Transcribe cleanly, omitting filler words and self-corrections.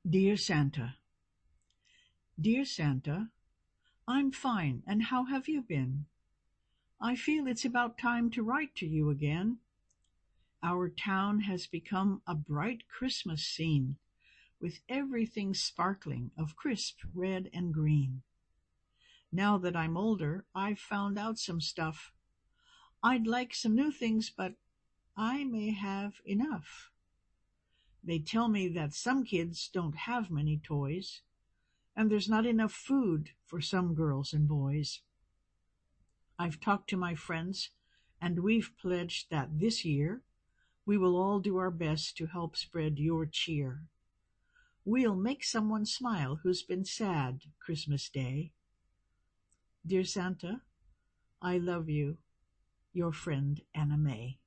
Dear Santa, Dear Santa, I'm fine, and how have you been? I feel it's about time to write to you again. Our town has become a bright Christmas scene, with everything sparkling of crisp red and green. Now that I'm older, I've found out some stuff. I'd like some new things, but I may have enough. They tell me that some kids don't have many toys, and there's not enough food for some girls and boys. I've talked to my friends, and we've pledged that this year we will all do our best to help spread your cheer. We'll make someone smile who's been sad Christmas Day. Dear Santa, I love you, your friend Anna Mae.